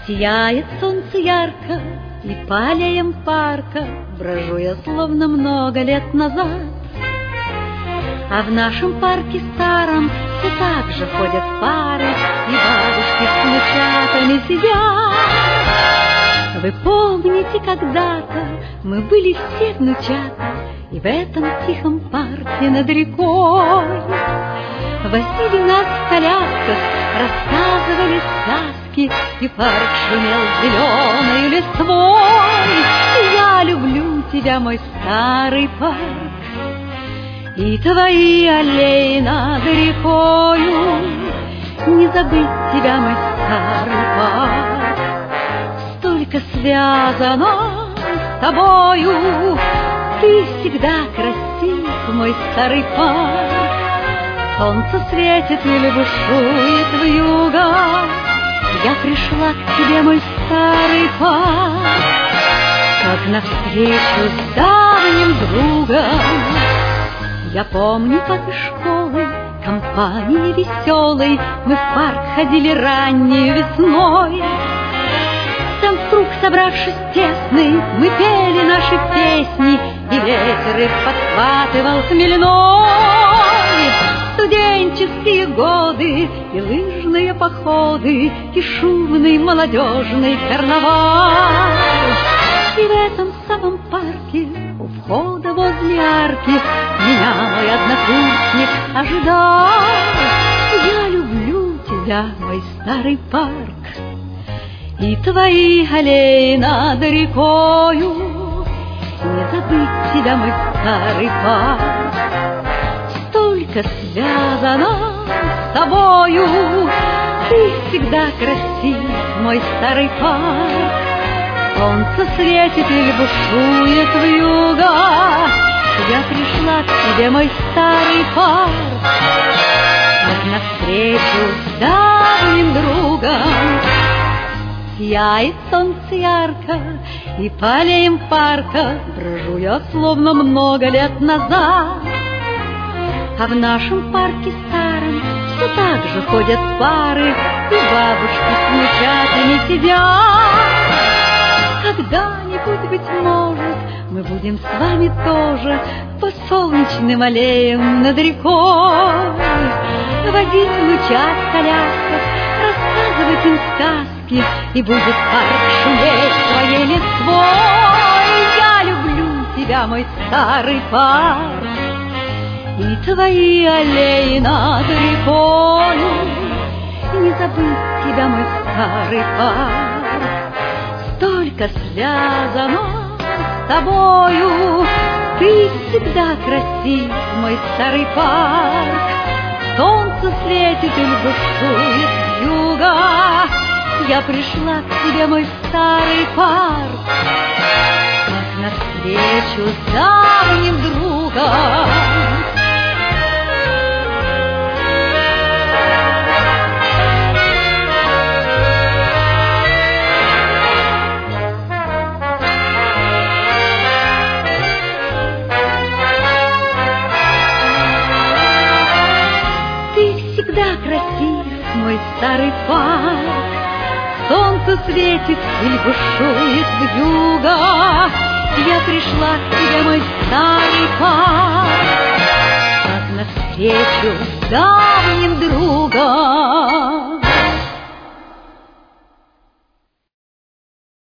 Сияет солнце ярко, и по аллеям парка брожу я, словно много лет назад. А в нашем парке старом все так же ходят пары, и бабушки с внучатами сидят. Вы помните, когда-то мы были все внучата, и в этом тихом парке над рекой возили нас в колясках, рассказывали сказки, и парк шумел зеленой листвой. Я люблю тебя, мой старый парк, и твои аллеи над рекою. Не забыть тебя, мой старый парк, столько связано с тобою. Ты всегда красив, мой старый парк. Солнце светит или бушует вьюга, я пришла к тебе, мой старый парк, как навстречу с давним другом. Я помню, как из школы, компанией веселой, мы в парк ходили ранней весной. Там вкруг, собравшись тесный, мы пели наши песни, и ветер их подхватывал хмельной. Студенческие годы и лыжные походы, и шумный молодежный карнавал. И в этом самом парке, у входа возле арки, меня мой однокурсник ожидал. Я люблю тебя, мой старый парк, и твои аллеи над рекою. Не забыть тебя, мой старый парк, столько связано с тобою. Ты всегда красив, мой старый парк. Солнце светит или бушует вьюга, я пришла к тебе, мой старый парк, как навстречу с давним другом. Сияет солнце ярко, и по аллеям парка брожу я, словно много лет назад. А в нашем парке старом все так же ходят пары, и бабушки с внучатами сидят. Когда-нибудь, быть может, мы будем с вами тоже по солнечным аллеям над рекой водить внучат в колясках, рассказывать им сказки, и будет парк шуметь своей листвой. Я люблю тебя, мой старый парк, и твои аллеи над рекою. Не забыть тебя, мой старый парк, столько связано с тобою. Ты всегда красив, мой старый парк. Солнце светит или бушует вьюга, я пришла к тебе, мой старый парк, как навстречу с давним другом. Красив, мой старый парк. Солнце светит или бушует вьюга, я пришла к тебе, мой старый парк, как навстречу